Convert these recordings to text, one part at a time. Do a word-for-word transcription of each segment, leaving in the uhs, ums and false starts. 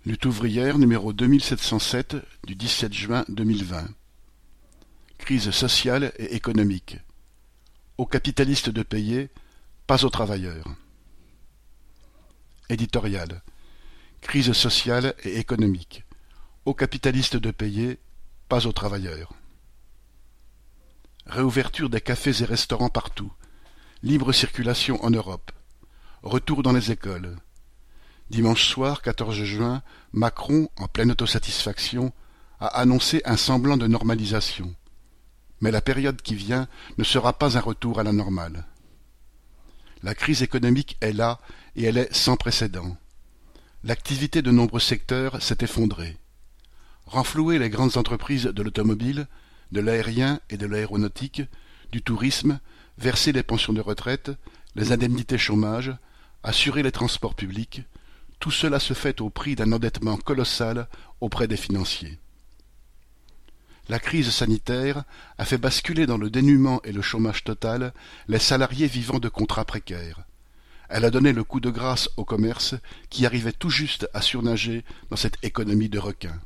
Lutte ouvrière numéro deux mille sept cent sept du dix-sept juin deux mille vingt. Crise sociale et économique. Aux capitalistes de payer, pas aux travailleurs. Éditorial. Crise sociale et économique. Aux capitalistes de payer, pas aux travailleurs. Réouverture des cafés et restaurants partout. Libre circulation en Europe. Retour dans les écoles. Dimanche soir, quatorze juin, Macron, en pleine autosatisfaction, a annoncé un semblant de normalisation. Mais la période qui vient ne sera pas un retour à la normale. La crise économique est là et elle est sans précédent. L'activité de nombreux secteurs s'est effondrée. Renflouer les grandes entreprises de l'automobile, de l'aérien et de l'aéronautique, du tourisme, verser les pensions de retraite, les indemnités chômage, assurer les transports publics, tout cela se fait au prix d'un endettement colossal auprès des financiers. La crise sanitaire a fait basculer dans le dénuement et le chômage total les salariés vivant de contrats précaires. Elle a donné le coup de grâce au commerce qui arrivait tout juste à surnager dans cette économie de requins.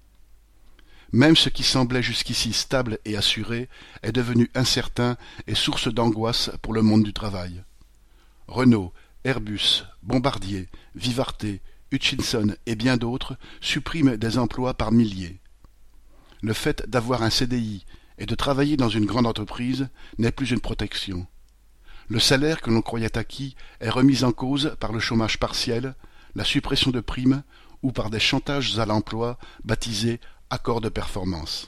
Même ce qui semblait jusqu'ici stable et assuré est devenu incertain et source d'angoisse pour le monde du travail. Renault, Airbus, Bombardier, Vivarté, Hutchinson et bien d'autres suppriment des emplois par milliers. Le fait d'avoir un C D I et de travailler dans une grande entreprise n'est plus une protection. Le salaire que l'on croyait acquis est remis en cause par le chômage partiel, la suppression de primes ou par des chantages à l'emploi baptisés accords de performance.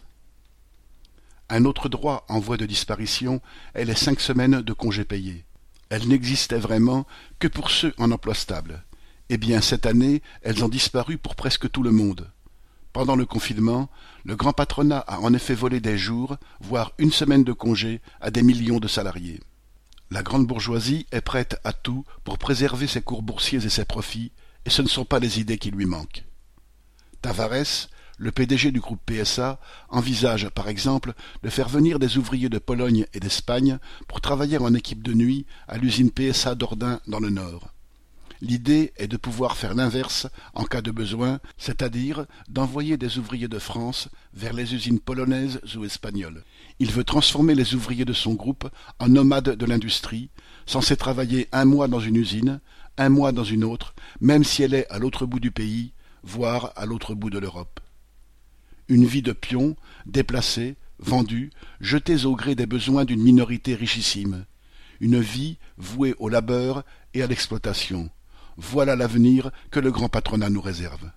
Un autre droit en voie de disparition est les cinq semaines de congés payés. Elles n'existaient vraiment que pour ceux en emploi stable. Eh bien, cette année, elles ont disparu pour presque tout le monde. Pendant le confinement, le grand patronat a en effet volé des jours, voire une semaine de congé à des millions de salariés. La grande bourgeoisie est prête à tout pour préserver ses cours boursiers et ses profits, et ce ne sont pas les idées qui lui manquent. Tavares, le P D G du groupe P S A, envisage par exemple de faire venir des ouvriers de Pologne et d'Espagne pour travailler en équipe de nuit à l'usine P S A d'Ordain dans le Nord. L'idée est de pouvoir faire l'inverse en cas de besoin, c'est-à-dire d'envoyer des ouvriers de France vers les usines polonaises ou espagnoles. Il veut transformer les ouvriers de son groupe en nomades de l'industrie, censés travailler un mois dans une usine, un mois dans une autre, même si elle est à l'autre bout du pays, voire à l'autre bout de l'Europe. Une vie de pions, déplacés, vendus, jetés au gré des besoins d'une minorité richissime. Une vie vouée au labeur et à l'exploitation. Voilà l'avenir que le grand patronat nous réserve.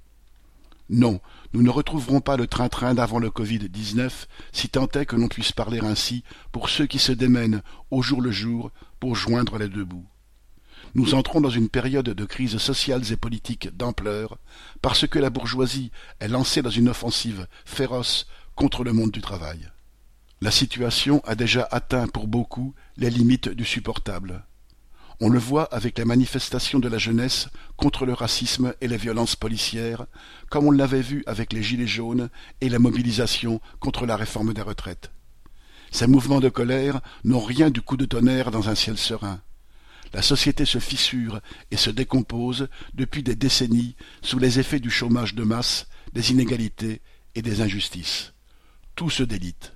Non, nous ne retrouverons pas le train-train d'avant le Covid dix-neuf, si tant est que l'on puisse parler ainsi pour ceux qui se démènent au jour le jour pour joindre les deux bouts. Nous entrons dans une période de crises sociales et politiques d'ampleur, parce que la bourgeoisie est lancée dans une offensive féroce contre le monde du travail. La situation a déjà atteint pour beaucoup les limites du supportable. On le voit avec les manifestations de la jeunesse contre le racisme et les violences policières, comme on l'avait vu avec les gilets jaunes et la mobilisation contre la réforme des retraites. Ces mouvements de colère n'ont rien du coup de tonnerre dans un ciel serein. La société se fissure et se décompose depuis des décennies sous les effets du chômage de masse, des inégalités et des injustices. Tout se délite.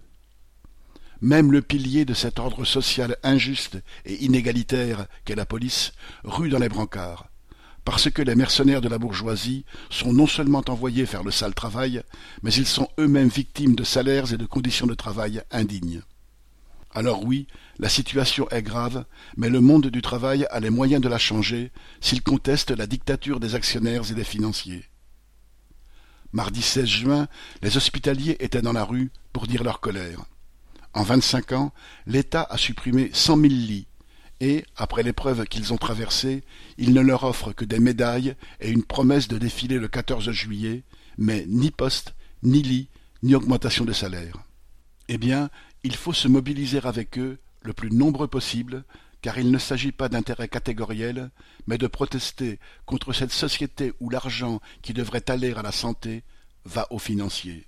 Même le pilier de cet ordre social injuste et inégalitaire qu'est la police rue dans les brancards, parce que les mercenaires de la bourgeoisie sont non seulement envoyés faire le sale travail, mais ils sont eux-mêmes victimes de salaires et de conditions de travail indignes. Alors oui, la situation est grave, mais le monde du travail a les moyens de la changer s'il conteste la dictature des actionnaires et des financiers. Mardi seize juin, les hospitaliers étaient dans la rue pour dire leur colère. En vingt-cinq ans, l'État a supprimé cent mille lits et, après l'épreuve qu'ils ont traversée, il ne leur offre que des médailles et une promesse de défiler le quatorze juillet, mais ni poste, ni lit, ni augmentation de salaire. Eh bien, il faut se mobiliser avec eux le plus nombreux possible, car il ne s'agit pas d'intérêt catégoriel, mais de protester contre cette société où l'argent qui devrait aller à la santé va aux financiers.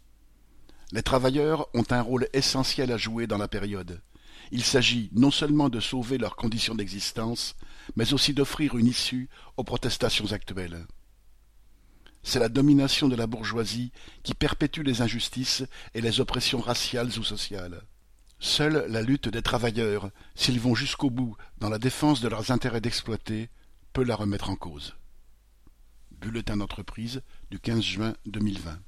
Les travailleurs ont un rôle essentiel à jouer dans la période. Il s'agit non seulement de sauver leurs conditions d'existence, mais aussi d'offrir une issue aux protestations actuelles. c'est la domination de la bourgeoisie qui perpétue les injustices et les oppressions raciales ou sociales. Seule la lutte des travailleurs, s'ils vont jusqu'au bout dans la défense de leurs intérêts d'exploiter, peut la remettre en cause. Bulletin d'entreprise du quinze juin deux mille vingt.